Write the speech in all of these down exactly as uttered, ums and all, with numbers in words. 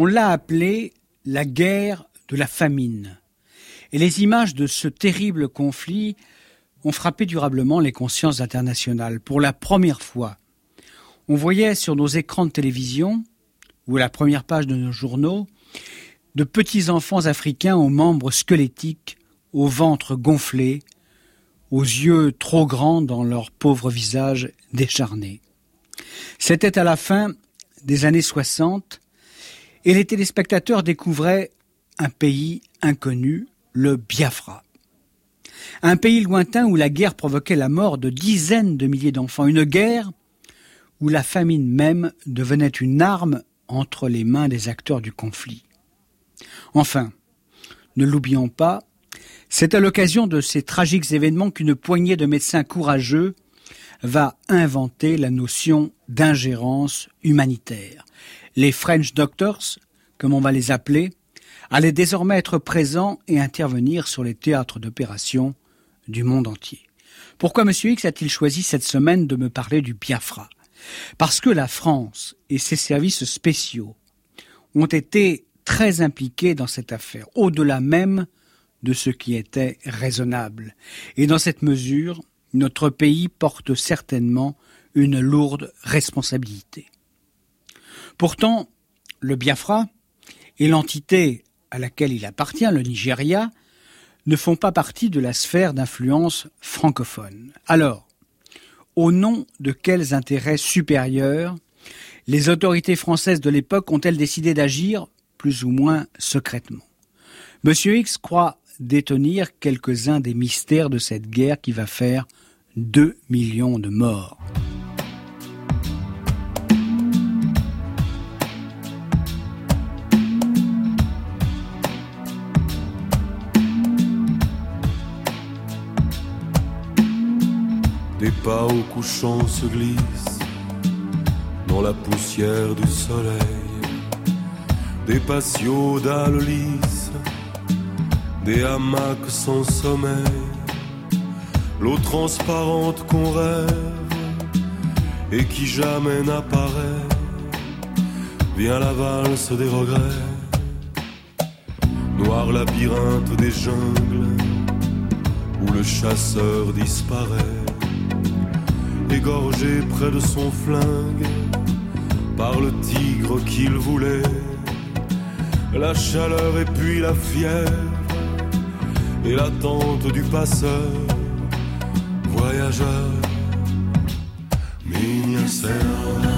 l'a appelée la guerre de la famine. Et les images de ce terrible conflit ont frappé durablement les consciences internationales. Pour la première fois, on voyait sur nos écrans de télévision ou à la première page de nos journaux de petits enfants africains aux membres squelettiques, au ventre gonflé, aux yeux trop grands dans leurs pauvres visages décharnés. C'était à la fin des années soixante et les téléspectateurs découvraient un pays inconnu, le Biafra. Un pays lointain où la guerre provoquait la mort de dizaines de milliers d'enfants. Une guerre où la famine même devenait une arme entre les mains des acteurs du conflit. Enfin, ne l'oublions pas, c'est à l'occasion de ces tragiques événements qu'une poignée de médecins courageux va inventer la notion d'ingérence humanitaire. Les French Doctors, comme on va les appeler, allaient désormais être présents et intervenir sur les théâtres d'opération du monde entier. Pourquoi M. X a-t-il choisi cette semaine de me parler du Biafra ? Parce que la France et ses services spéciaux ont été très impliqués dans cette affaire, au-delà même de ce qui était raisonnable. Et dans cette mesure, notre pays porte certainement une lourde responsabilité. Pourtant, le Biafra et l'entité à laquelle il appartient, le Nigeria, ne font pas partie de la sphère d'influence francophone. Alors, au nom de quels intérêts supérieurs les autorités françaises de l'époque ont-elles décidé d'agir plus ou moins secrètement ? Monsieur X croit détenir quelques-uns des mystères de cette guerre qui va faire deux millions de morts. Des pas au couchant se glissent dans la poussière du soleil. Des patios dalles lisses, des hamacs sans sommeil. L'eau transparente qu'on rêve et qui jamais n'apparaît. Vient la valse des regrets, noir labyrinthe des jungles où le chasseur disparaît. Égorgé près de son flingue par le tigre qu'il voulait. La chaleur et puis la fièvre et l'attente du passeur. Voyageur, minha selva.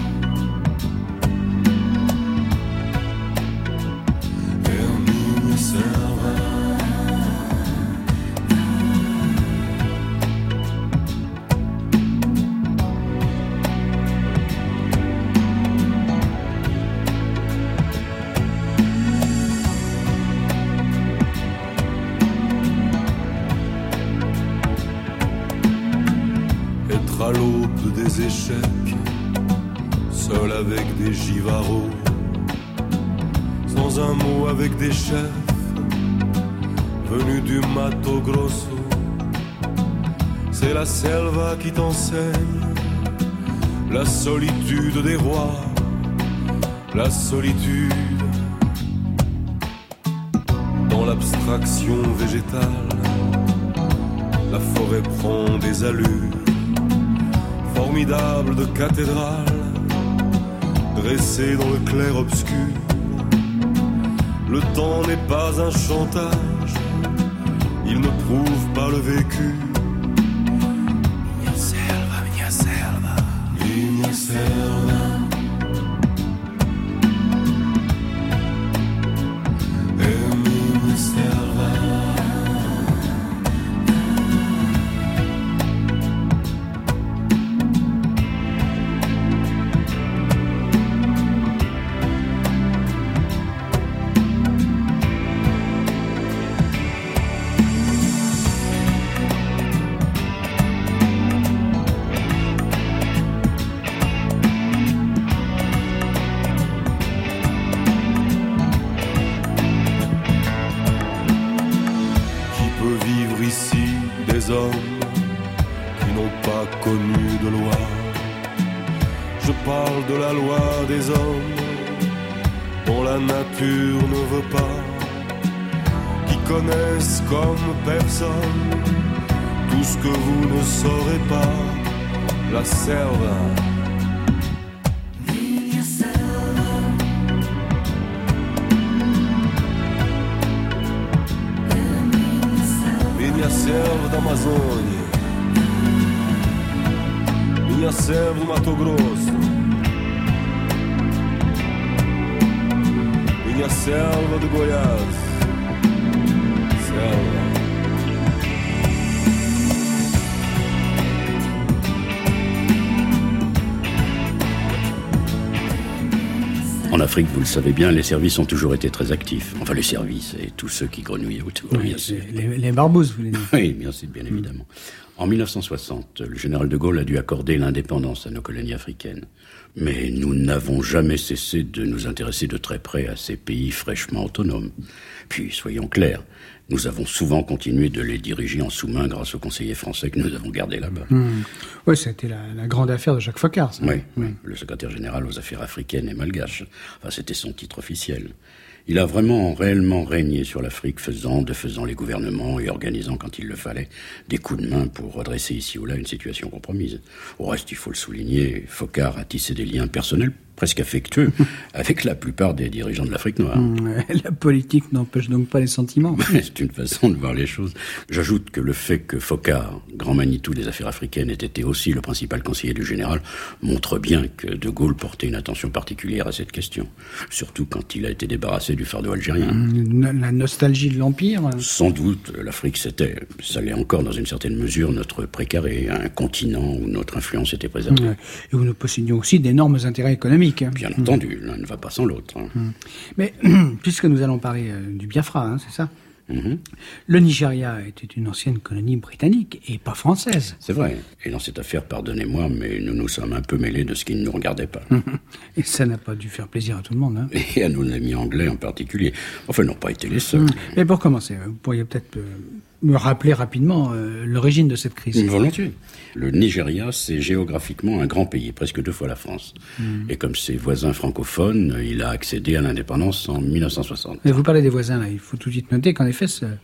É minha selva. À l'aube des échecs, seul avec des givarots, sans un mot avec des chefs, venus du Mato Grosso. C'est la selva qui t'enseigne la solitude des rois, la solitude dans l'abstraction végétale. La forêt prend des allures formidable de cathédrale, dressée dans le clair-obscur. Le temps n'est pas un chantage, il ne prouve pas le vécu. Minha selva, minha selva, minha selva. É minha selva. la nature ne veut pas, qui connaissent comme personne tout ce que vous ne saurez pas, la selva. Minha selva da Amazônia, minha selva do Mato Grosso, minha selva do Goiás, selva. En Afrique, vous le savez bien, les services ont toujours été très actifs. Enfin, les services et tous ceux qui grenouillaient autour. Oui, bien sûr. Les, les barbouzes, vous voulez dire. Oui, bien sûr, bien évidemment. En mille neuf cent soixante, le général de Gaulle a dû accorder l'indépendance à nos colonies africaines. Mais nous n'avons jamais cessé de nous intéresser de très près à ces pays fraîchement autonomes. Puis, soyons clairs, nous avons souvent continué de les diriger en sous-main grâce aux conseillers français que nous avons gardés là-bas. Mmh. Oui, c'était la, la grande affaire de Jacques Foccart, ça. Oui, oui, le secrétaire général aux affaires africaines et malgaches. Enfin, c'était son titre officiel. Il a vraiment, réellement régné sur l'Afrique, faisant, défaisant les gouvernements et organisant, quand il le fallait, des coups de main pour redresser ici ou là une situation compromise. Au reste, il faut le souligner, Foccart a tissé des liens personnels presque affectueux avec la plupart des dirigeants de l'Afrique noire. La politique n'empêche donc pas les sentiments. C'est une façon de voir les choses. J'ajoute que le fait que Foccart, grand Manitou des affaires africaines, ait été aussi le principal conseiller du général, montre bien que De Gaulle portait une attention particulière à cette question. Surtout quand il a été débarrassé du fardeau algérien. La nostalgie de l'Empire. Sans doute, l'Afrique c'était, ça l'est encore dans une certaine mesure, notre précaré, un continent où notre influence était préservée. Ouais. Et où nous possédions aussi d'énormes intérêts économiques. Bien mmh. entendu, l'un ne va pas sans l'autre. Mmh. Mais puisque nous allons parler euh, du Biafra, hein, c'est ça ? Mmh. Le Nigeria était une ancienne colonie britannique et pas française. C'est vrai. Et dans cette affaire, pardonnez-moi, mais nous nous sommes un peu mêlés de ce qui ne nous regardait pas. Et ça n'a pas dû faire plaisir à tout le monde. Hein. Et à nos amis anglais en particulier. Enfin, ils n'ont pas été les seuls. Mmh. Mais pour commencer, vous pourriez peut-être euh, me rappeler rapidement euh, l'origine de cette crise. Volontiers. Le Nigeria, c'est géographiquement un grand pays, presque deux fois la France. Mmh. Et comme ses voisins francophones, il a accédé à l'indépendance en mille neuf cent soixante. Mais vous parlez des voisins, là. Il faut tout de suite noter qu'en effet, ce,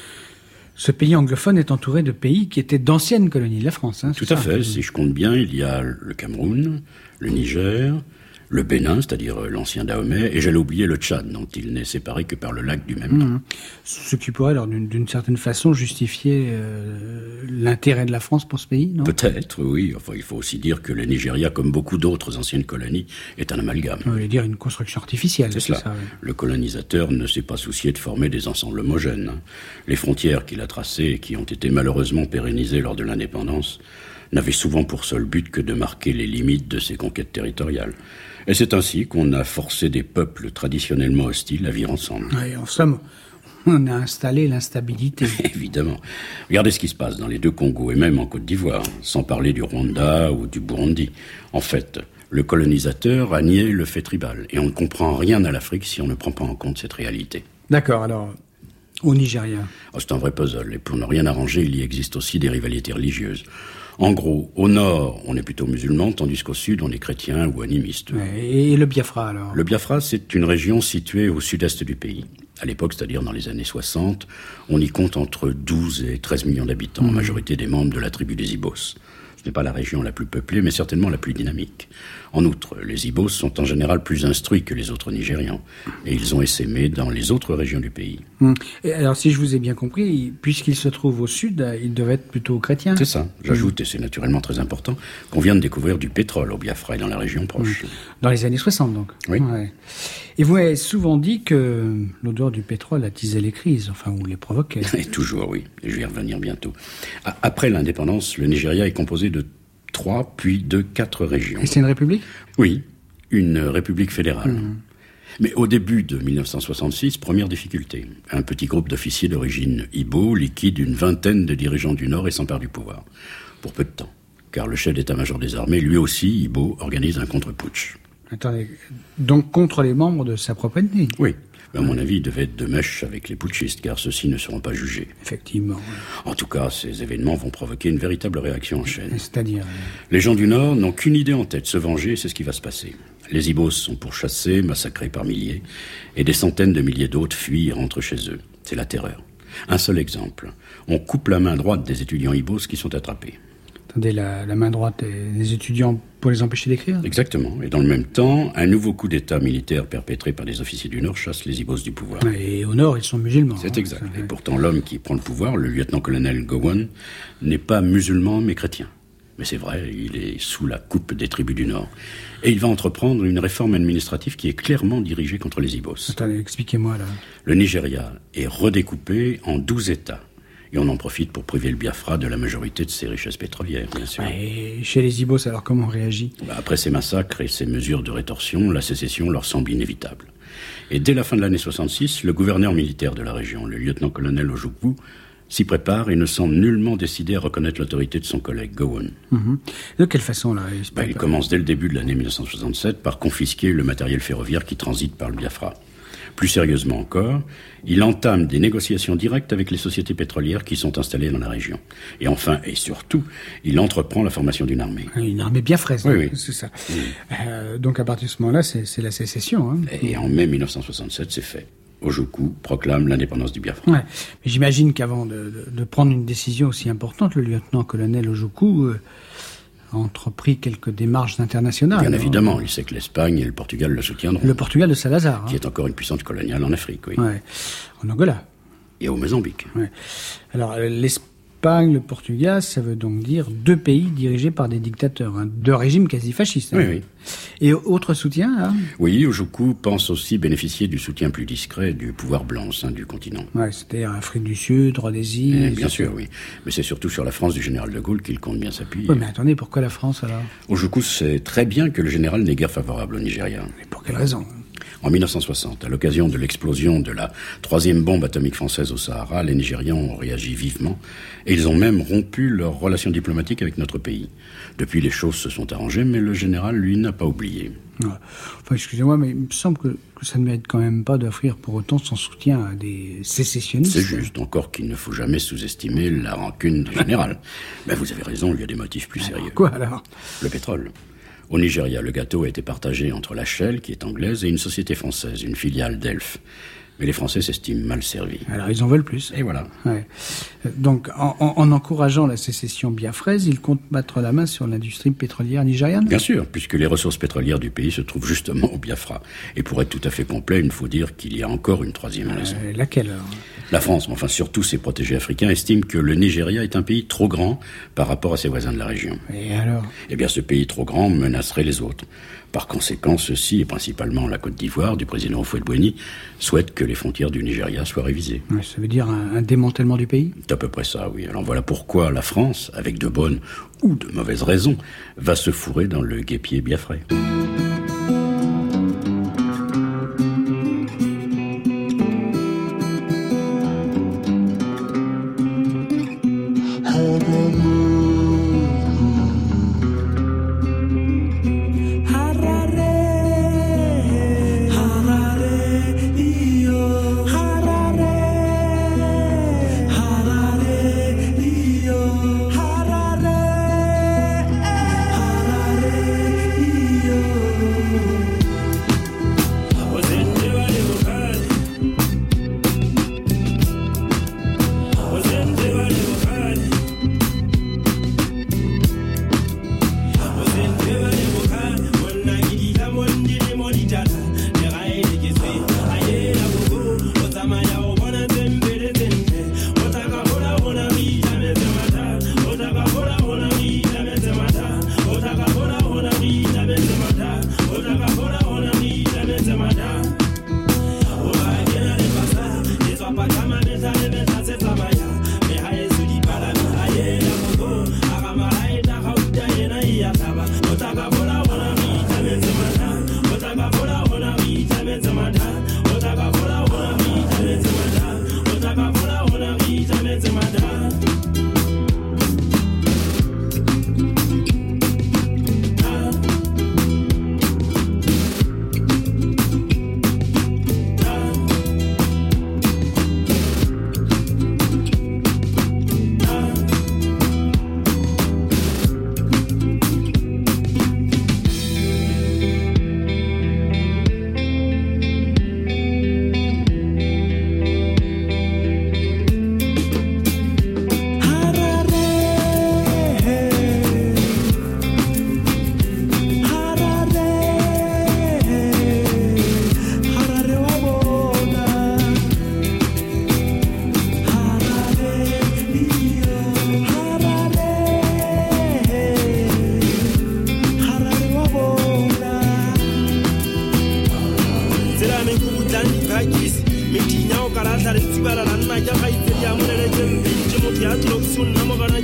ce pays anglophone est entouré de pays qui étaient d'anciennes colonies de la France. Hein, tout à fait. Si je compte bien, il y a le Cameroun, le Niger, le Bénin, c'est-à-dire l'ancien Dahomey, et j'allais oublier le Tchad, dont il n'est séparé que par le lac du même nom. Mmh. Ce qui pourrait, alors, d'une, d'une certaine façon, justifier euh, l'intérêt de la France pour ce pays, non ? Peut-être, oui. Enfin, il faut aussi dire que le Nigeria, comme beaucoup d'autres anciennes colonies, est un amalgame. On veut dire une construction artificielle. C'est, c'est cela. Ça, oui. Le colonisateur ne s'est pas soucié de former des ensembles homogènes. Les frontières qu'il a tracées et qui ont été malheureusement pérennisées lors de l'indépendance n'avaient souvent pour seul but que de marquer les limites de ses conquêtes territoriales. Et c'est ainsi qu'on a forcé des peuples traditionnellement hostiles à vivre ensemble. Oui, en somme, on a installé l'instabilité. Évidemment. Regardez ce qui se passe dans les deux Congos et même en Côte d'Ivoire, sans parler du Rwanda ou du Burundi. En fait, le colonisateur a nié le fait tribal. Et on ne comprend rien à l'Afrique si on ne prend pas en compte cette réalité. D'accord, alors, au Nigeria. Oh, c'est un vrai puzzle. Et pour ne rien arranger, il y existe aussi des rivalités religieuses. En gros, au nord, on est plutôt musulman, tandis qu'au sud, on est chrétien ou animiste. Et le Biafra, alors ? Le Biafra, c'est une région située au sud-est du pays. À l'époque, c'est-à-dire dans les années soixante, on y compte entre douze et treize millions d'habitants, mmh. majorité des membres de la tribu des Ibos. Ce n'est pas la région la plus peuplée, mais certainement la plus dynamique. En outre, les Ibos sont en général plus instruits que les autres Nigérians, et ils ont essaimé dans les autres régions du pays. Hum. Et alors, si je vous ai bien compris, puisqu'ils se trouvent au sud, ils devaient être plutôt chrétiens. C'est ça. J'ajoute, hum. et c'est naturellement très important, qu'on vient de découvrir du pétrole au Biafra et dans la région proche. Hum. Dans les années soixante, donc. Oui. Ouais. Et vous avez souvent dit que l'odeur du pétrole attisait les crises, enfin, ou les provoquait. Et toujours, oui. Et je vais y revenir bientôt. Après l'indépendance, le Nigeria est composé de trois, puis de quatre régions. Et c'est une république ? Oui, une république fédérale. Mmh. Mais au début de mille neuf cent soixante-six, première difficulté. Un petit groupe d'officiers d'origine Ibo liquide une vingtaine de dirigeants du Nord et s'empare du pouvoir. Pour peu de temps. Car le chef d'état-major des armées, lui aussi, Ibo, organise un contre-putsch. Attendez, donc contre les membres de sa propre ethnie ? Oui. À mon avis, il devait être de mèche avec les putschistes, car ceux-ci ne seront pas jugés. Effectivement. En tout cas, ces événements vont provoquer une véritable réaction en chaîne. C'est-à-dire ? Les gens du Nord n'ont qu'une idée en tête, se venger, c'est ce qui va se passer. Les Ibos sont pourchassés, massacrés par milliers, et des centaines de milliers d'autres fuient et rentrent chez eux. C'est la terreur. Un seul exemple. On coupe la main droite des étudiants Ibos qui sont attrapés. Attendez, la, la main droite des étudiants pour les empêcher d'écrire ? Exactement. Et dans le même temps, un nouveau coup d'État militaire perpétré par des officiers du Nord chasse les Ibos du pouvoir. Et au Nord, ils sont musulmans. C'est hein, exact. Et pourtant, l'homme qui prend le pouvoir, le lieutenant-colonel Gowon, n'est pas musulman mais chrétien. Mais c'est vrai, il est sous la coupe des tribus du Nord. Et il va entreprendre une réforme administrative qui est clairement dirigée contre les Ibos. Attendez, expliquez-moi là. Le Nigeria est redécoupé en douze États. Et on en profite pour priver le Biafra de la majorité de ses richesses pétrolières, bien sûr. Et chez les Ibos, alors comment on réagit ? Bah, après ces massacres et ces mesures de rétorsion, la sécession leur semble inévitable. Et dès la fin de l'année soixante-six, le gouverneur militaire de la région, le lieutenant-colonel Ojukwu, s'y prépare et ne semble nullement décidé à reconnaître l'autorité de son collègue Gowon. Mmh. De quelle façon, là Il, bah, il commence dès le début de l'année mille neuf cent soixante-sept par confisquer le matériel ferroviaire qui transite par le Biafra. Plus sérieusement encore, il entame des négociations directes avec les sociétés pétrolières qui sont installées dans la région. Et enfin, et surtout, il entreprend la formation d'une armée. Une armée biafraise, oui, oui. c'est ça. Oui. Euh, donc à partir de ce moment-là, c'est, c'est la sécession. Hein. Et en mai mille neuf cent soixante-sept, c'est fait. Ojukwu proclame l'indépendance du Biafra. Ouais. Mais j'imagine qu'avant de, de, de prendre une décision aussi importante, le lieutenant-colonel Ojukwu euh, a entrepris quelques démarches internationales. Bien alors. évidemment, il sait que l'Espagne et le Portugal le soutiendront. Le Portugal de Salazar. Qui hein. est encore une puissance coloniale en Afrique, oui. Ouais. En Angola. Et au Mozambique. Ouais. Alors, l'Espagne, le Portugal, ça veut donc dire deux pays dirigés par des dictateurs, hein, deux régimes quasi fascistes. Hein. Oui, oui. Et autre soutien, là ? Oui, Ojukwu pense aussi bénéficier du soutien plus discret du pouvoir blanc au sein du continent. Ouais, c'est-à-dire Afrique du Sud, Rhodésie... Eh, bien sûr, oui. Mais c'est surtout sur la France du général de Gaulle qu'il compte bien s'appuyer. Oui, mais attendez, pourquoi la France, alors ? Ojukwu sait très bien que le général n'est guère favorable au Nigeria. Mais pour quelle raison ? En mille neuf cent soixante, à l'occasion de l'explosion de la troisième bombe atomique française au Sahara, les Nigérians ont réagi vivement et ils ont même rompu leurs relations diplomatiques avec notre pays. Depuis, les choses se sont arrangées, mais le général, lui, n'a pas oublié. Ouais. Enfin, excusez-moi, mais il me semble que, que ça ne mérite quand même pas d'offrir pour autant son soutien à des sécessionnistes. C'est juste, encore qu'il ne faut jamais sous-estimer la rancune du général. Mais vous avez raison, il y a des motifs plus sérieux. Quoi alors ? Le pétrole. Au Nigeria, le gâteau a été partagé entre la Shell, qui est anglaise, et une société française, une filiale d'Elf. Mais les Français s'estiment mal servis. Alors ils en veulent plus. Et voilà. Ouais. Donc en, en, en encourageant la sécession biafraise, ils comptent battre la main sur l'industrie pétrolière nigériane ? Bien sûr, puisque les ressources pétrolières du pays se trouvent justement au Biafra. Et pour être tout à fait complet, il faut dire qu'il y a encore une troisième raison. Euh, laquelle alors ? La France, mais enfin surtout ses protégés africains, estiment que le Nigeria est un pays trop grand par rapport à ses voisins de la région. Et alors ? Eh bien, ce pays trop grand menacerait les autres. Par conséquent, ceux-ci, et principalement la Côte d'Ivoire, du président Houphouët-Boigny, souhaitent que les frontières du Nigeria soient révisées. Ouais, ça veut dire un, un démantèlement du pays ? C'est à peu près ça, oui. Alors voilà pourquoi la France, avec de bonnes ou de mauvaises raisons, va se fourrer dans le guêpier biafrais.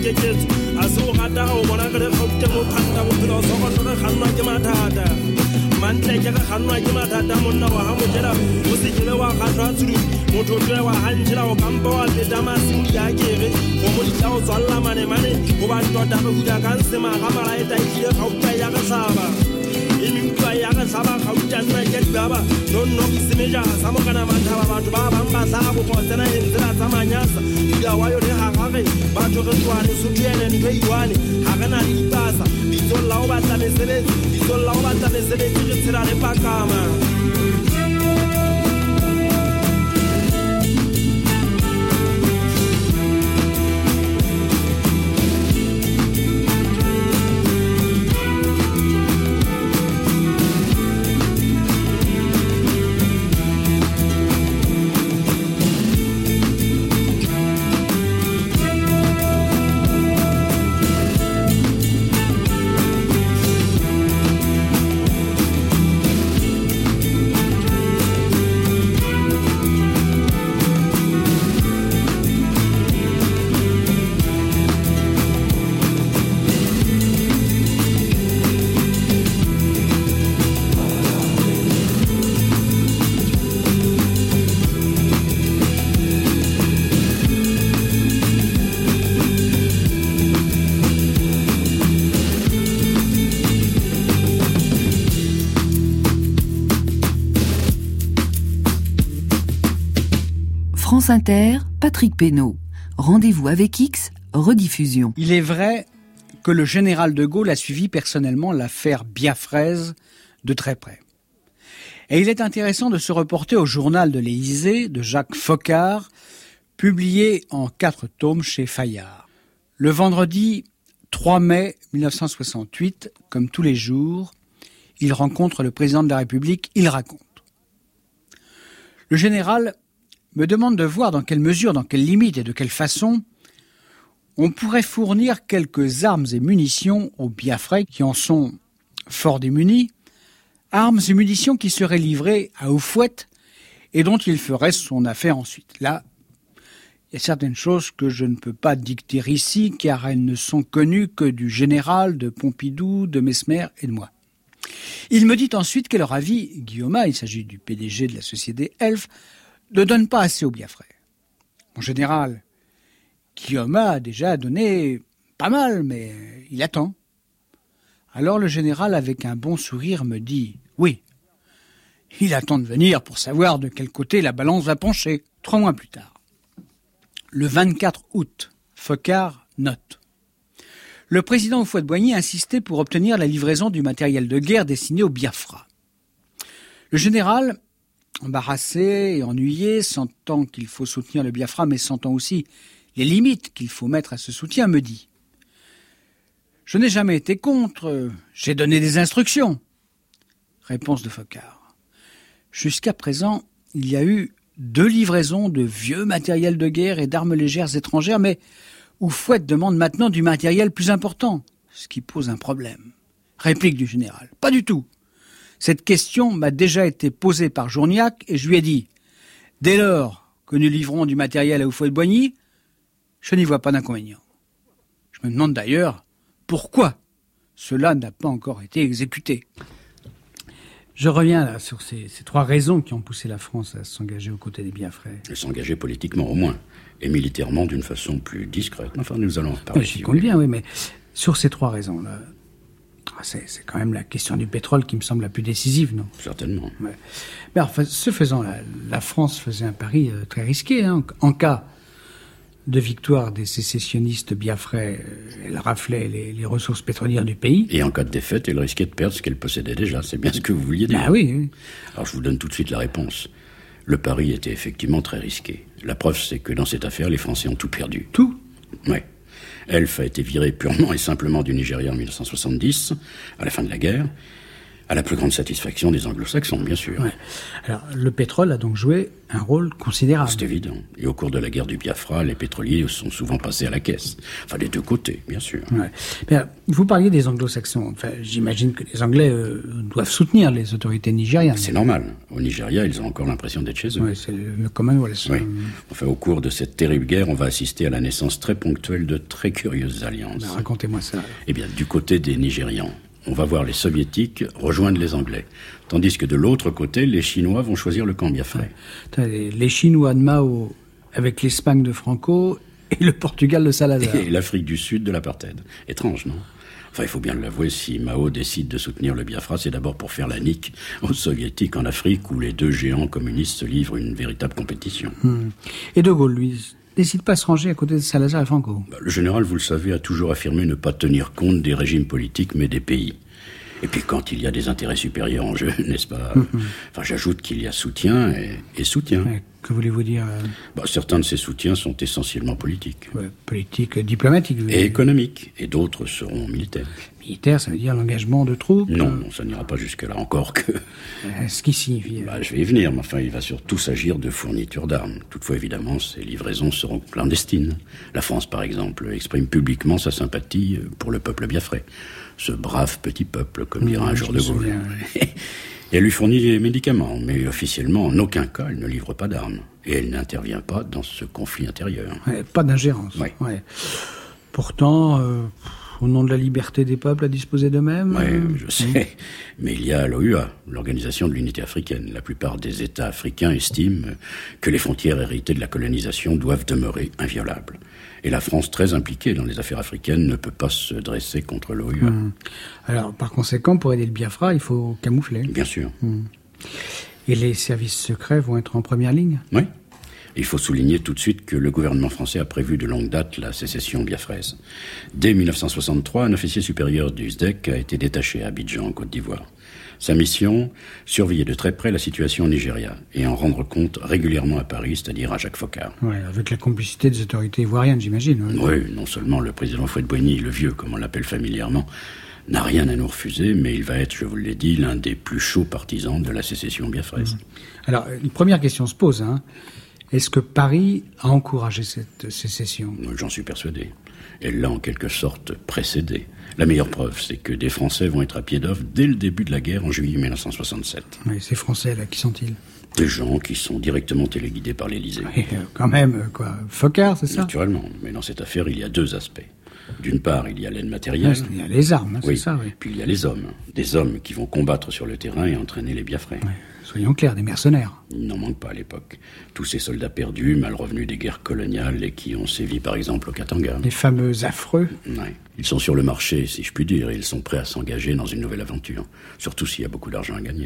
keketso a se o rata go bona ka lekgauteng o phanta bophelo sa go re kgannwa ke mathata mantle ke ga kgannwa ke mathata monna wa ha mojela o se kele wa kgatlwa tsuru motho twe wa hanjela o kampa wa beta masimu ya kere go mo ditla o tswalla mane mane go ba tota go huda ka sema ga mala eta ile gauta ya ga saba imintwa ya ga saba gauta nna ke baba no no semeja sa mo kana mathaba batho ba bang ba sa go go tsena e ntsela tsa manyasa ya wa yo le ga gage batho re tswane sutele ntwe iwane ha kana le dipasa ditsolla o batla mesebetsi ditsolla o batla mesebetsi re tsela le pakama. France Inter, Patrick Pénaud. Rendez-vous avec X, rediffusion. Il est vrai que le général de Gaulle a suivi personnellement l'affaire Biafraise de très près. Et il est intéressant de se reporter au journal de l'Élysée de Jacques Foccart, publié en quatre tomes chez Fayard. Le vendredi trois mai mille neuf cent soixante-huit, comme tous les jours, il rencontre le président de la République, il raconte. Le général me demande de voir dans quelle mesure, dans quelle limite et de quelle façon on pourrait fournir quelques armes et munitions aux Biafrais qui en sont fort démunis, armes et munitions qui seraient livrées à Houphouët et dont il ferait son affaire ensuite. Là, il y a certaines choses que je ne peux pas dicter ici car elles ne sont connues que du général, de Pompidou, de Mesmer et de moi. Il me dit ensuite que leur avis, Guillaume, il s'agit du P D G de la société Elf, ne donne pas assez aux Biafrais. Mon général, Guillaume a déjà donné pas mal, mais il attend. Alors le général, avec un bon sourire, me dit « Oui, il attend de venir pour savoir de quel côté la balance va pencher. » Trois mois plus tard, le vingt-quatre août, Foccart note. Le président Houphouët-Boigny insistait pour obtenir la livraison du matériel de guerre destiné aux Biafra. Le général, embarrassé et ennuyé, sentant qu'il faut soutenir le Biafra, mais sentant aussi les limites qu'il faut mettre à ce soutien, me dit « Je n'ai jamais été contre, j'ai donné des instructions. » Réponse de Foccart. Jusqu'à présent, il y a eu deux livraisons de vieux matériel de guerre et d'armes légères étrangères, mais Houphouët demande maintenant du matériel plus important, ce qui pose un problème. Réplique du général. Pas du tout. Cette question m'a déjà été posée par Journiac et je lui ai dit « Dès lors que nous livrons du matériel à Houphouët-Boigny, je n'y vois pas d'inconvénient. » Je me demande d'ailleurs pourquoi cela n'a pas encore été exécuté. Je reviens là sur ces, ces trois raisons qui ont poussé la France à s'engager aux côtés des Biafrais. Et s'engager politiquement au moins, et militairement d'une façon plus discrète. Enfin, nous allons en reparler. Oui, je compte bien, oui, mais sur ces trois raisons-là, c'est, c'est quand même la question du pétrole qui me semble la plus décisive, non ? Certainement. Ouais. Mais alors, ce faisant, la, la France faisait un pari euh, très risqué. Hein. En cas de victoire des sécessionnistes biafrais, elle raflait les, les ressources pétrolières du pays. Et en cas de défaite, elle risquait de perdre ce qu'elle possédait déjà. C'est bien ce que vous vouliez dire. Ah oui, oui. Alors je vous donne tout de suite la réponse. Le pari était effectivement très risqué. La preuve, c'est que dans cette affaire, les Français ont tout perdu. Tout ? Oui. Elf a été viré purement et simplement du Nigeria en mille neuf cent soixante-dix, à la fin de la guerre. À la plus grande satisfaction des anglo-saxons, bien sûr. Ouais. Alors, le pétrole a donc joué un rôle considérable. C'est évident. Et au cours de la guerre du Biafra, les pétroliers sont souvent passés à la caisse. Enfin, des deux côtés, bien sûr. Ouais. Bien, vous parliez des anglo-saxons. Enfin, j'imagine que les Anglais euh, doivent soutenir les autorités nigérianes. C'est normal. Au Nigeria, ils ont encore l'impression d'être chez eux. Oui, c'est le Commonwealth. Oui. Enfin, au cours de cette terrible guerre, on va assister à la naissance très ponctuelle de très curieuses alliances. Ben, racontez-moi ça. Alors. Eh bien, du côté des Nigérians, on va voir les Soviétiques rejoindre les Anglais. Tandis que de l'autre côté, les Chinois vont choisir le camp biafrais. Les, les Chinois de Mao avec l'Espagne de Franco et le Portugal de Salazar. Et l'Afrique du Sud de l'apartheid. Étrange, non ? Enfin, il faut bien l'avouer, si Mao décide de soutenir le Biafra, c'est d'abord pour faire la nique aux Soviétiques en Afrique, où les deux géants communistes se livrent une véritable compétition. Hum. Et De Gaulle, lui, décide pas de se ranger à côté de Salazar et Franco. Bah, le général, vous le savez, a toujours affirmé ne pas tenir compte des régimes politiques, mais des pays. Et puis quand il y a des intérêts supérieurs en jeu, n'est-ce pas ? Mm-hmm. Enfin, j'ajoute qu'il y a soutien et, et soutien. Ouais, que voulez-vous dire euh... bah, Certains de ces soutiens sont essentiellement politiques. Ouais, politiques, diplomatiques. Et dire. économiques. Et d'autres seront militaires. Militaire, ça veut dire l'engagement de troupes ? Non, non, ça n'ira pas jusque-là encore que... Euh, ce qui signifie... Bah, je vais y venir, mais enfin, il va surtout s'agir de fourniture d'armes. Toutefois, évidemment, ces livraisons seront clandestines. La France, par exemple, exprime publiquement sa sympathie pour le peuple biafrais. Ce brave petit peuple, comme dira mmh, un jour de Gaulle. Et elle lui fournit des médicaments, mais officiellement, en aucun cas, elle ne livre pas d'armes. Et elle n'intervient pas dans ce conflit intérieur. Ouais, pas d'ingérence. Ouais. Ouais. Pourtant... Euh... Au nom de la liberté des peuples à disposer d'eux-mêmes ? Oui, je sais. Mmh. Mais il y a l'O U A, l'Organisation de l'Unité Africaine. La plupart des États africains estiment que les frontières héritées de la colonisation doivent demeurer inviolables. Et la France, très impliquée dans les affaires africaines, ne peut pas se dresser contre l'O U A. Mmh. Alors, par conséquent, pour aider le Biafra, il faut camoufler. Bien sûr. Mmh. Et les services secrets vont être en première ligne ? Oui. Il faut souligner tout de suite que le gouvernement français a prévu de longue date la sécession biafraise. Dès mille neuf cent soixante-trois, un officier supérieur du S D E C a été détaché à Abidjan, en Côte d'Ivoire. Sa mission, surveiller de très près la situation au Nigeria et en rendre compte régulièrement à Paris, c'est-à-dire à Jacques Foccart. Ouais, avec la complicité des autorités ivoiriennes, j'imagine. Ouais. Oui, non seulement le président Houphouët-Boigny, le vieux, comme on l'appelle familièrement, n'a rien à nous refuser, mais il va être, je vous l'ai dit, l'un des plus chauds partisans de la sécession biafraise. Mmh. Alors, une première question se pose, hein. Est-ce que Paris a encouragé cette sécession ? J'en suis persuadé. Elle l'a en quelque sorte précédée. La meilleure preuve, c'est que des Français vont être à pied d'œuvre dès le début de la guerre en juillet mille neuf cent soixante-sept. Oui, ces Français, là, qui sont-ils ? Des gens qui sont directement téléguidés par l'Élysée. Oui, euh, quand même, quoi. Foccart, c'est ça ? Naturellement. Mais dans cette affaire, il y a deux aspects. D'une part, il y a l'aide matérielle. Il y a les armes, hein, oui. c'est ça, oui. Puis il y a les hommes. Des hommes qui vont combattre sur le terrain et entraîner les Biafrais. Oui. Soyons clairs, des mercenaires. Il n'en manque pas à l'époque. Tous ces soldats perdus, mal revenus des guerres coloniales et qui ont sévi par exemple au Katanga. Les fameux affreux. Oui. Ils sont sur le marché, si je puis dire, et ils sont prêts à s'engager dans une nouvelle aventure. Surtout s'il y a beaucoup d'argent à gagner.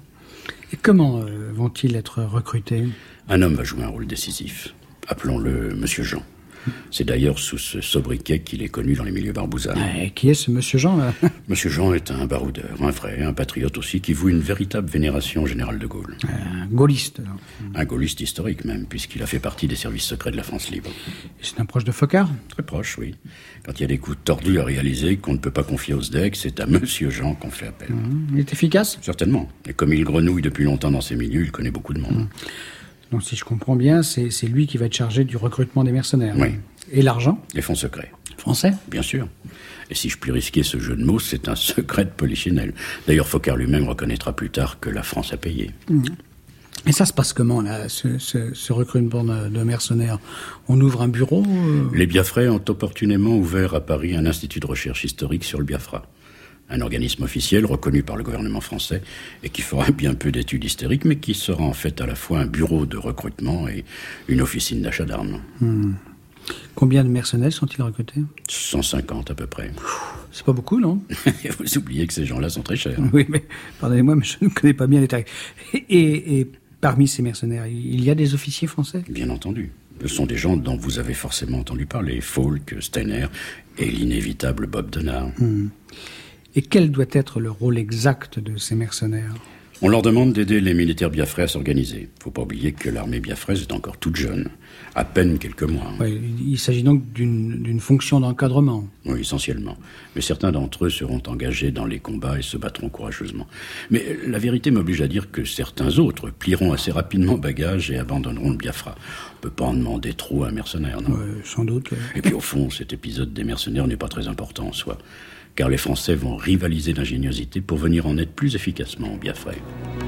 Et comment euh, vont-ils être recrutés ? Un homme va jouer un rôle décisif. Appelons-le Monsieur Jean. C'est d'ailleurs sous ce sobriquet qu'il est connu dans les milieux barbouzards. Et qui est ce Monsieur Jean, là ? Monsieur Jean est un baroudeur, un vrai, un patriote aussi, qui voue une véritable vénération au général de Gaulle. Un gaulliste, là. Un gaulliste historique même, puisqu'il a fait partie des services secrets de la France libre. Et c'est un proche de Foccart ? Très proche, oui. Quand il y a des coups tordus à réaliser qu'on ne peut pas confier au S D E C, c'est à Monsieur Jean qu'on fait appel. Mmh. Il est efficace ? Certainement. Et comme il grenouille depuis longtemps dans ces milieux, il connaît beaucoup de monde. Mmh. Donc si je comprends bien, c'est, c'est lui qui va être chargé du recrutement des mercenaires. Oui. Et l'argent ? Les fonds secrets. Français ? Bien sûr. Et si je puis risquer ce jeu de mots, c'est un secret de polichinelle. D'ailleurs, Foccart lui-même reconnaîtra plus tard que la France a payé. Mmh. Et ça se passe comment, là, ce, ce, ce recrutement de, de mercenaires ? On ouvre un bureau euh... Les Biafrais ont opportunément ouvert à Paris un institut de recherche historique sur le Biafra. Un organisme officiel reconnu par le gouvernement français et qui fera bien peu d'études historiques, mais qui sera en fait à la fois un bureau de recrutement et une officine d'achat d'armes. Mmh. Combien de mercenaires sont-ils recrutés ? cent cinquante à peu près. C'est pas beaucoup, non ? Vous oubliez que ces gens-là sont très chers. Oui, mais pardonnez-moi, mais je ne connais pas bien les tarifs. Et, et, et parmi ces mercenaires, il y a des officiers français ? Bien entendu. Ce sont des gens dont vous avez forcément entendu parler. Falk, Steiner et l'inévitable Bob Denard. Mmh. Et quel doit être le rôle exact de ces mercenaires ? On leur demande d'aider les militaires biafrais à s'organiser. Il ne faut pas oublier que l'armée biafraise est encore toute jeune. À peine quelques mois. Ouais, il s'agit donc d'une, d'une fonction d'encadrement. Oui, essentiellement. Mais certains d'entre eux seront engagés dans les combats et se battront courageusement. Mais la vérité m'oblige à dire que certains autres plieront assez rapidement bagage et abandonneront le Biafra. On peut pas en demander trop à un mercenaire, non ? Ouais, sans doute. Ouais. Et puis au fond, cet épisode des mercenaires n'est pas très important en soi. Car les Français vont rivaliser d'ingéniosité pour venir en aide plus efficacement aux Biafrais.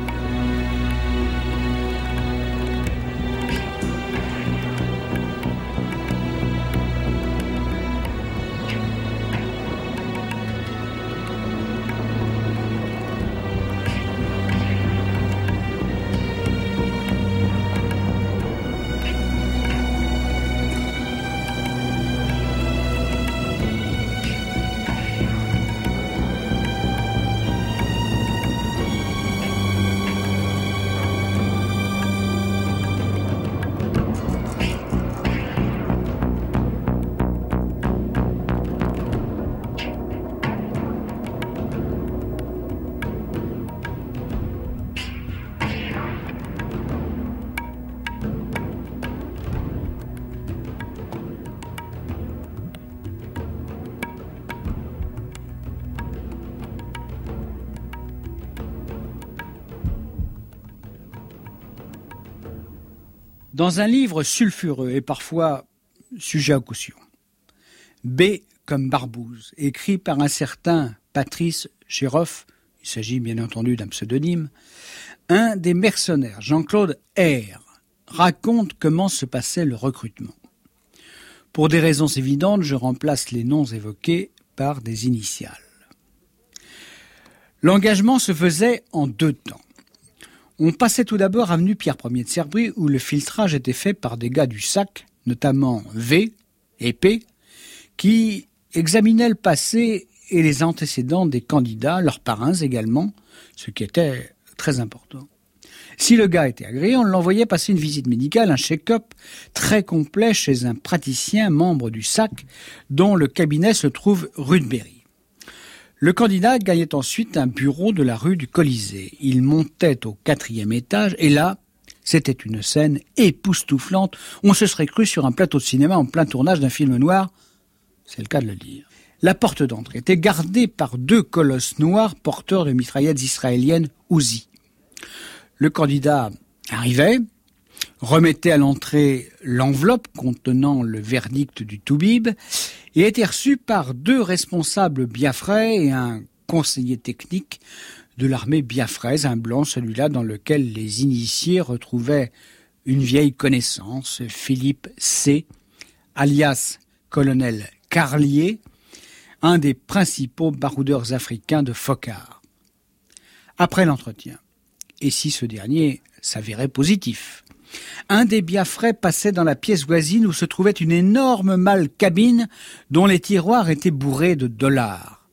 Dans un livre sulfureux et parfois sujet à caution, B comme Barbouze, écrit par un certain Patrice Chéroff, il s'agit bien entendu d'un pseudonyme, un des mercenaires, Jean-Claude R, raconte comment se passait le recrutement. Pour des raisons évidentes, je remplace les noms évoqués par des initiales. L'engagement se faisait en deux temps. On passait tout d'abord avenue Pierre Ier de Cerbris où le filtrage était fait par des gars du S A C, notamment V et P, qui examinaient le passé et les antécédents des candidats, leurs parrains également, ce qui était très important. Si le gars était agréé, on l'envoyait passer une visite médicale, un check-up très complet chez un praticien membre du S A C dont le cabinet se trouve rue de Berry. Le candidat gagnait ensuite un bureau de la rue du Colisée. Il montait au quatrième étage et là, c'était une scène époustouflante. On se serait cru sur un plateau de cinéma en plein tournage d'un film noir. C'est le cas de le dire. La porte d'entrée était gardée par deux colosses noirs porteurs de mitraillettes israéliennes Uzi. Le candidat arrivait, remettait à l'entrée l'enveloppe contenant le verdict du Toubib et était reçu par deux responsables biafrais et un conseiller technique de l'armée biafraise, un blanc, celui-là dans lequel les initiés retrouvaient une vieille connaissance, Philippe C., alias colonel Carlier, un des principaux baroudeurs africains de Fokar. Après l'entretien, et si ce dernier s'avérait positif, un des Biafrais passait dans la pièce voisine où se trouvait une énorme malle cabine dont les tiroirs étaient bourrés de dollars.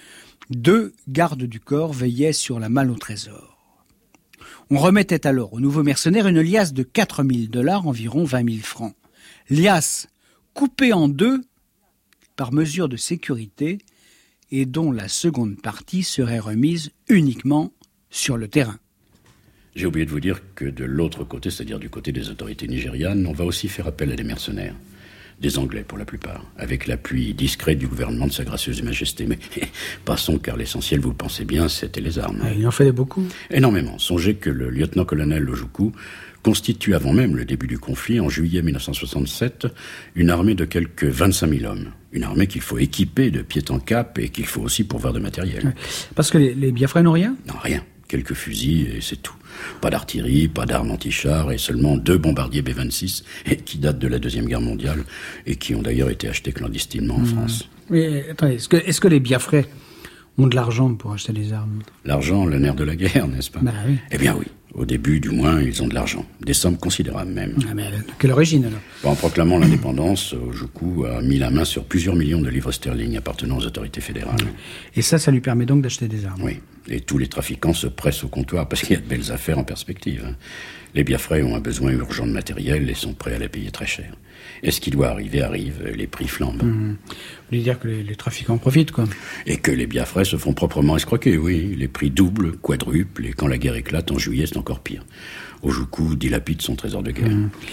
Deux gardes du corps veillaient sur la malle au trésor. On remettait alors au nouveau mercenaire une liasse de quatre mille dollars, environ vingt mille francs. Liasse coupée en deux par mesure de sécurité et dont la seconde partie serait remise uniquement sur le terrain. J'ai oublié de vous dire que de l'autre côté, c'est-à-dire du côté des autorités nigérianes, on va aussi faire appel à des mercenaires. Des Anglais pour la plupart, avec l'appui discret du gouvernement de Sa Gracieuse Majesté. Mais passons, car l'essentiel, vous le pensez bien, c'était les armes. Ah, il en fallait beaucoup. Énormément. Songez que le lieutenant-colonel Ojukwu constitue avant même le début du conflit, en juillet mille neuf cent soixante-sept, une armée de quelques vingt-cinq mille hommes. Une armée qu'il faut équiper de pied en cap et qu'il faut aussi pourvoir de matériel. Ouais. Parce que les, les Biafrais n'ont rien ? Non, rien. Quelques fusils et c'est tout. Pas d'artillerie, pas d'armes anti-chars et seulement deux bombardiers B vingt-six qui datent de la Deuxième Guerre mondiale et qui ont d'ailleurs été achetés clandestinement en mmh. France. Mais attendez, est-ce que, est-ce que les Biafrais ont de l'argent pour acheter des armes ? L'argent, le nerf de la guerre, n'est-ce pas ? Bah oui. Eh bien oui. Au début, du moins, ils ont de l'argent. Des sommes considérables, même. Ah, mais de quelle origine, alors ? Bon, en proclamant l'indépendance, Ojukwu a mis la main sur plusieurs millions de livres sterling appartenant aux autorités fédérales. Et ça, ça lui permet donc d'acheter des armes ? Oui. Et tous les trafiquants se pressent au comptoir parce qu'il y a de belles affaires en perspective. Les Biafrais ont un besoin urgent de matériel et sont prêts à les payer très cher. Et ce qui doit arriver arrive, les prix flambent. Mmh. Vous voulez dire que les, les trafiquants profitent, quoi. Et que les Biafrais se font proprement escroquer, oui. Les prix doublent, quadruplent, et quand la guerre éclate, en juillet, c'est encore pire. Ojukwu dilapide son trésor de guerre. Mmh.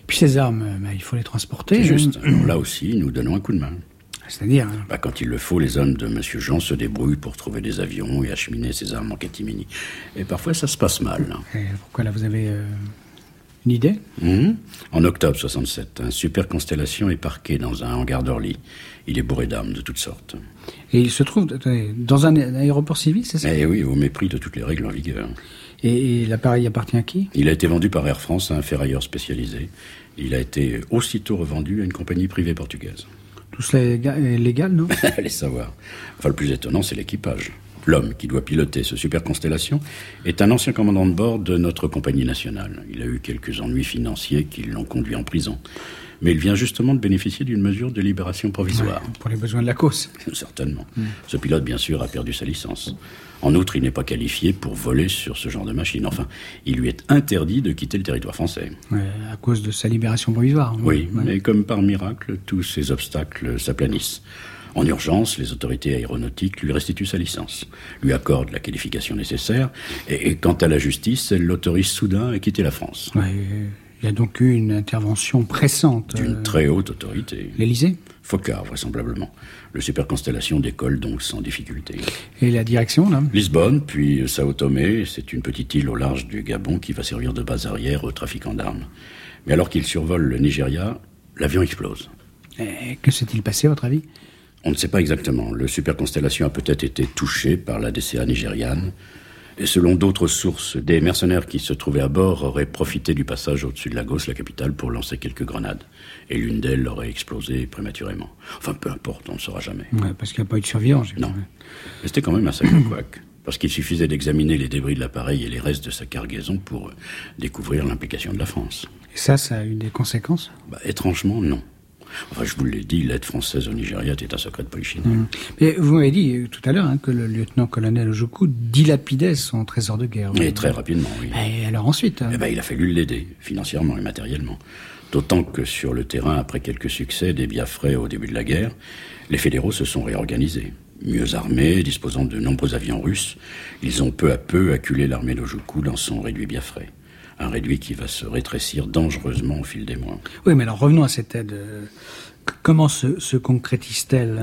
Puis ces armes, bah, il faut les transporter. C'est juste. Alors là aussi, nous donnons un coup de main. C'est-à-dire bah, quand il le faut, les hommes de M. Jean se débrouillent pour trouver des avions et acheminer ces armes en catimini. Et parfois, ça se passe mal. Et pourquoi là, vous avez euh, une idée? mmh. En octobre soixante-sept, un Super Constellation est parqué dans un hangar d'Orly. Il est bourré d'armes de toutes sortes. Et il se trouve attendez, dans un aéroport civil, c'est ça? Eh oui, au mépris de toutes les règles en vigueur. Et, et l'appareil appartient à qui? Il a été vendu par Air France à un ferrailleur spécialisé. Il a été aussitôt revendu à une compagnie privée portugaise. Tout cela est légal, non? Allez savoir. Enfin, le plus étonnant, c'est l'équipage. L'homme qui doit piloter ce Super Constellation est un ancien commandant de bord de notre compagnie nationale. Il a eu quelques ennuis financiers qui l'ont conduit en prison. Mais il vient justement de bénéficier d'une mesure de libération provisoire. Ouais, pour les besoins de la cause. Certainement. Mm. Ce pilote, bien sûr, a perdu sa licence. En outre, il n'est pas qualifié pour voler sur ce genre de machine. Enfin, il lui est interdit de quitter le territoire français. Ouais, à cause de sa libération provisoire. Oui, ouais. Mais comme par miracle, tous ces obstacles s'aplanissent. En urgence, les autorités aéronautiques lui restituent sa licence, lui accordent la qualification nécessaire, et, et quant à la justice, elle l'autorise soudain à quitter la France. Ouais, il y a donc eu une intervention pressante. D'une euh, très haute autorité. L'Élysée ? Foccart, vraisemblablement. Le Super Constellation décolle donc sans difficulté. Et la direction, là ? Lisbonne, puis Sao Tomé, c'est une petite île au large du Gabon qui va servir de base arrière aux trafiquants d'armes. Mais alors qu'il survole le Nigeria, l'avion explose. Et que s'est-il passé, à votre avis ? On ne sait pas exactement. Le Super Constellation a peut-être été touché par la D C A nigériane. Et selon d'autres sources, des mercenaires qui se trouvaient à bord auraient profité du passage au-dessus de Lagos, la capitale, pour lancer quelques grenades. Et l'une d'elles aurait explosé prématurément. Enfin, peu importe, on ne saura jamais. Ouais, parce qu'il n'y a pas eu de survivants. Non. Mais c'était quand même un sacré couac. Parce qu'il suffisait d'examiner les débris de l'appareil et les restes de sa cargaison pour découvrir l'implication de la France. Et ça, ça a eu des conséquences ? Bah, étrangement, non. Enfin, je vous l'ai dit, l'aide française au Nigeria était un secret de polichinelle. Mmh. Mais vous m'avez dit tout à l'heure hein, que le lieutenant-colonel Ojukwu dilapidait son trésor de guerre. Et très rapidement, oui. Et alors ensuite hein... Eh ben, il a fallu l'aider, financièrement et matériellement. D'autant que sur le terrain, après quelques succès des Biafrais au début de la guerre, les fédéraux se sont réorganisés. Mieux armés, disposant de nombreux avions russes, ils ont peu à peu acculé l'armée d'Ojukwu dans son réduit Biafrais. Un réduit qui va se rétrécir dangereusement au fil des mois. Oui, mais alors revenons à cette aide. Comment se, se concrétise-t-elle ?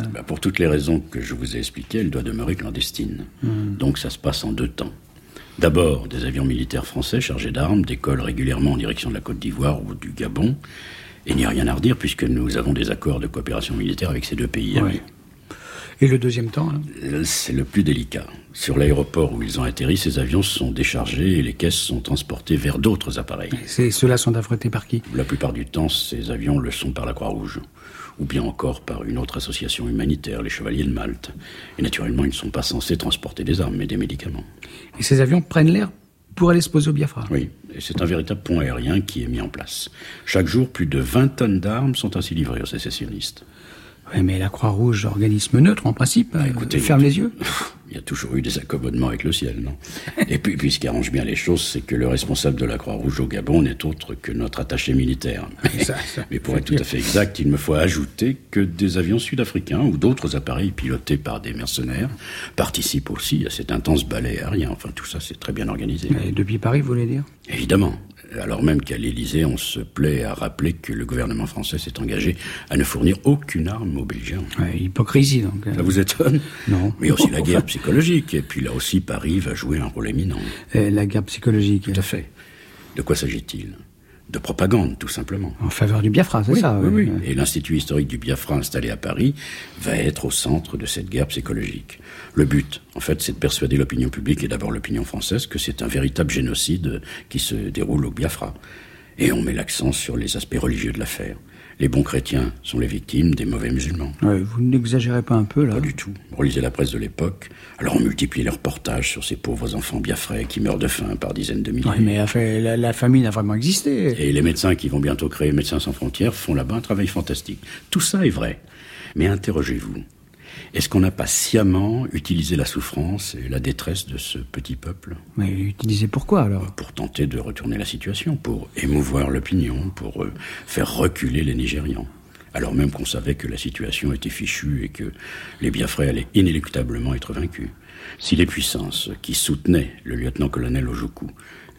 Bah pour toutes les raisons que je vous ai expliquées, elle doit demeurer clandestine. Mmh. Donc ça se passe en deux temps. D'abord, des avions militaires français chargés d'armes décollent régulièrement en direction de la Côte d'Ivoire ou du Gabon. Et il n'y a rien à redire puisque nous avons des accords de coopération militaire avec ces deux pays amis. Ouais. Et le deuxième temps là ? C'est le plus délicat. Sur l'aéroport où ils ont atterri, ces avions sont déchargés et les caisses sont transportées vers d'autres appareils. Et ceux-là sont affrétés par qui ? La plupart du temps, ces avions le sont par la Croix-Rouge, ou bien encore par une autre association humanitaire, les Chevaliers de Malte. Et naturellement, ils ne sont pas censés transporter des armes, mais des médicaments. Et ces avions prennent l'air pour aller se poser au Biafra ? Oui, et c'est un véritable pont aérien qui est mis en place. Chaque jour, plus de vingt tonnes d'armes sont ainsi livrées aux sécessionnistes. Oui, mais la Croix-Rouge, organisme neutre en principe, bah, écoutez, ferme les yeux. Il y a toujours eu des accommodements avec le ciel, non ? Et puis, puis, ce qui arrange bien les choses, c'est que le responsable de la Croix-Rouge au Gabon n'est autre que notre attaché militaire. Ça, ça, mais pour être tout à fait exact, il me faut ajouter que des avions sud-africains ou d'autres appareils pilotés par des mercenaires participent aussi à cet intense balai aérien. Enfin, tout ça, c'est très bien organisé. Et depuis Paris, vous voulez dire ? Évidemment. Alors même qu'à l'Élysée, on se plaît à rappeler que le gouvernement français s'est engagé à ne fournir aucune arme aux Belgiens. Ouais, hypocrisie, donc. Ça vous étonne ? Non. Mais aussi la guerre psychologique. Et puis là aussi, Paris va jouer un rôle éminent. Et la guerre psychologique. Tout à fait. De quoi s'agit-il ? De propagande, tout simplement. En faveur du Biafra, c'est oui, ça ? Oui, oui. oui. Et l'Institut historique du Biafra installé à Paris va être au centre de cette guerre psychologique. Le but, en fait, c'est de persuader l'opinion publique et d'abord l'opinion française que c'est un véritable génocide qui se déroule au Biafra. Et on met l'accent sur les aspects religieux de l'affaire. Les bons chrétiens sont les victimes des mauvais musulmans. Ouais, vous n'exagérez pas un peu, là ? Pas du tout. Relisez la presse de l'époque. Alors on multiplie les reportages sur ces pauvres enfants biafrais qui meurent de faim par dizaines de milliers. Oui, mais la, la famine a vraiment existé. Et les médecins qui vont bientôt créer Médecins sans frontières font là-bas un travail fantastique. Tout ça est vrai. Mais interrogez-vous. Est-ce qu'on n'a pas sciemment utilisé la souffrance et la détresse de ce petit peuple ? Mais utilisé pourquoi, alors ? Pour tenter de retourner la situation, pour émouvoir l'opinion, pour euh, faire reculer les Nigérians. Alors même qu'on savait que la situation était fichue et que les Biafrais allaient inéluctablement être vaincus. Si les puissances qui soutenaient le lieutenant-colonel Ojukwu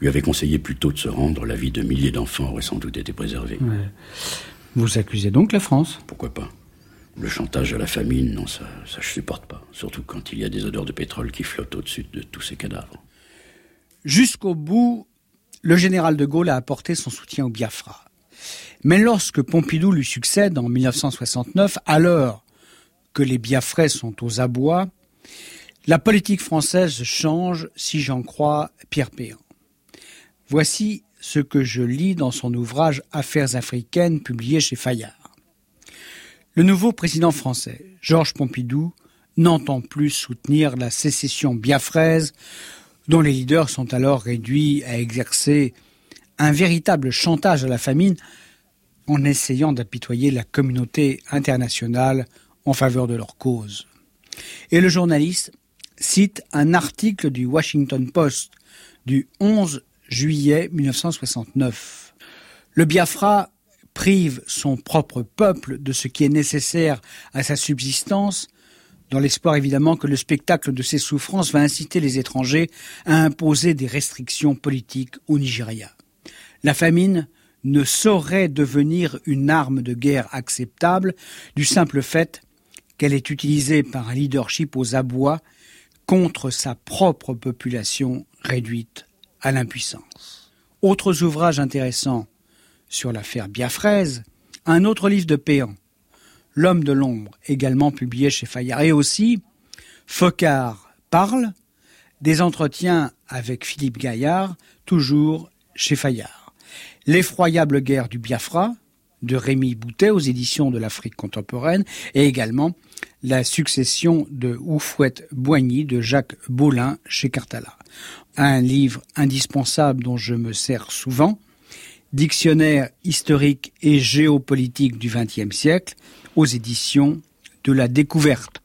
lui avait conseillé plutôt de se rendre, la vie de milliers d'enfants aurait sans doute été préservée. Ouais. Vous accusez donc la France ? Pourquoi pas ? Le chantage à la famine, non, ça, ça je supporte pas. Surtout quand il y a des odeurs de pétrole qui flottent au-dessus de tous ces cadavres. Jusqu'au bout, le général de Gaulle a apporté son soutien au Biafra. Mais lorsque Pompidou lui succède en mille neuf cent soixante-neuf, à l'heure que les Biafrais sont aux abois, la politique française change, si j'en crois Pierre Péan. Voici ce que je lis dans son ouvrage « Affaires africaines » publié chez Fayard. Le nouveau président français, Georges Pompidou, n'entend plus soutenir la sécession biafraise, dont les leaders sont alors réduits à exercer un véritable chantage à la famine en essayant d'apitoyer la communauté internationale en faveur de leur cause. Et le journaliste cite un article du Washington Post du onze juillet mille neuf cent soixante-neuf. Le Biafra prive son propre peuple de ce qui est nécessaire à sa subsistance, dans l'espoir évidemment que le spectacle de ses souffrances va inciter les étrangers à imposer des restrictions politiques au Nigeria. La famine ne saurait devenir une arme de guerre acceptable du simple fait qu'elle est utilisée par un leadership aux abois contre sa propre population réduite à l'impuissance. Autres ouvrages intéressants sur l'affaire biafraise, un autre livre de Péan, L'homme de l'ombre, également publié chez Fayard, et aussi Focard parle, des entretiens avec Philippe Gaillard, toujours chez Fayard. L'effroyable guerre du Biafra, de Rémy Boutet aux éditions de l'Afrique contemporaine, et également La succession de Houphouët-Boigny de Jacques Baulin chez Cartala. Un livre indispensable dont je me sers souvent, Dictionnaire historique et géopolitique du vingtième siècle, aux éditions de la Découverte.